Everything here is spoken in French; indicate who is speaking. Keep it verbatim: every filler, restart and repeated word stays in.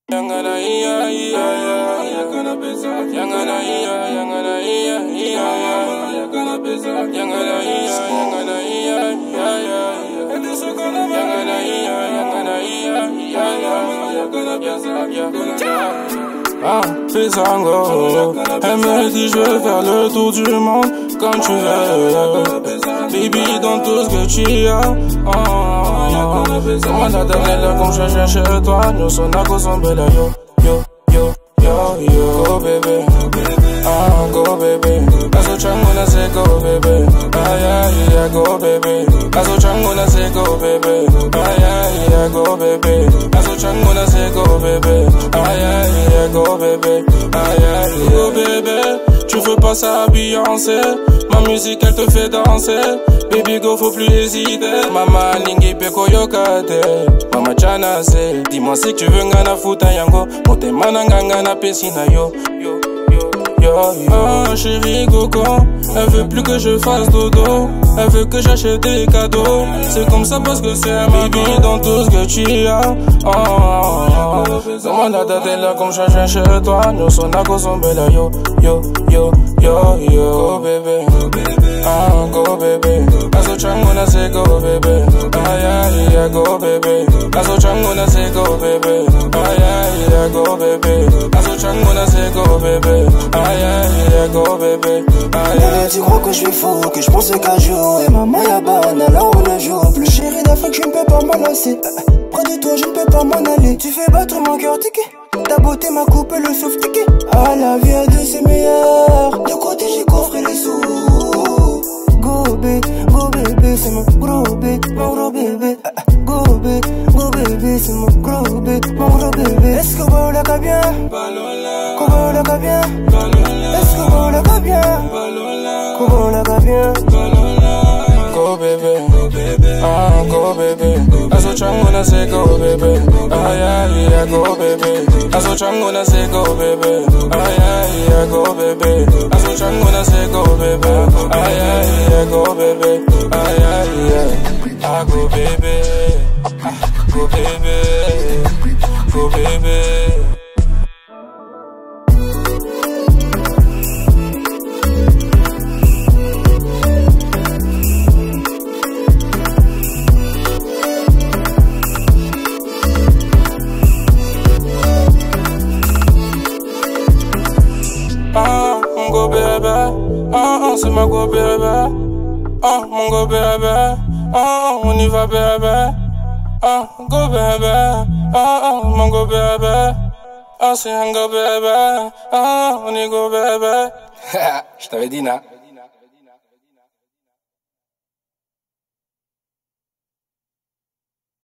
Speaker 1: Yangana iya iya yangana pesa yangana iya yangana iya iya yangana pesa yangana iya yangana iya iya yangana iya yangana iya iya yangana pesa yangana ah, fais sango. Elle me dit je vais faire le tour du monde comme tu veux. Baby dans tout ce que tu as. Oh, comment la dernière comme je cherche chez toi. Nous sommes à cause de la yo yo yo yo yo. Go baby, ah go baby. Aso changu na say go baby. Ay ay ay go baby. Aso changu na say go baby. Ay ay ay go baby. Aso changu na say go baby. Ay ay ay go baby. Ay ay go baby. Tu veux pas ça Beyoncé? Ma musique elle te fait danser. Baby go faut plus hésiter. Mama lingi peko yokate. Mama chana se. Dis-moi si tu veux ngana futa yango. Mote mananga ngana pesina yo yo yo yo. Oh chérie Coco, elle veut plus que je fasse dodo. Elle veut que j'achète des cadeaux. C'est comme ça parce que c'est un baby dans tout ce que tu as. Oh, oh, oh. Demande à ta tête là comme je viens chez toi. Nous sommes à cause de la yo yo yo yo yo. Go baby, ah go baby. Aso changu na say go baby. Ay ay ay go baby. Aso changu na say go baby. Ay ay ay go baby. Aso changu na say go baby. Ay ay ay go baby. Ay ay.
Speaker 2: Tu crois que je suis fou, que je pense qu'un jour et maman la bonne, alors on ne joue plus. Chérie d'Afrique, je ne peux pas m'en lasser. Près de toi, je ne peux pas m'en aller. Tu fais battre mon cœur ticket. Ta beauté m'a coupé le souffle ticket. Ah la vie à deux c'est meilleur. De côté j'ai coffré les sous. Go bébé, go bébé, c'est mon gros bébé, mon gros bébé. Go bébé, go bébé, c'est mon gros bébé, mon gros bébé. Est-ce que vous la bien? Comment la bien? Est-ce que vous la bien? Comment la bien?
Speaker 1: Go baby, ah go baby. Aso changu na say go baby. Ay ay ay go baby. Aso changu na say go baby. Ay ay ay go baby. Aso changu na say go baby. Ay ay ay go baby. Ay ay ay. Ah go baby, go baby, go baby. Ah, mon go bébé, ah, ah c'est ma go bébé. Ah, mon go bébé, ah, on y va bébé. Ah, go bébé, ah, ah, mon go bébé. Ah, c'est un go bébé, ah, on y go bébé. Je t'avais dit, na.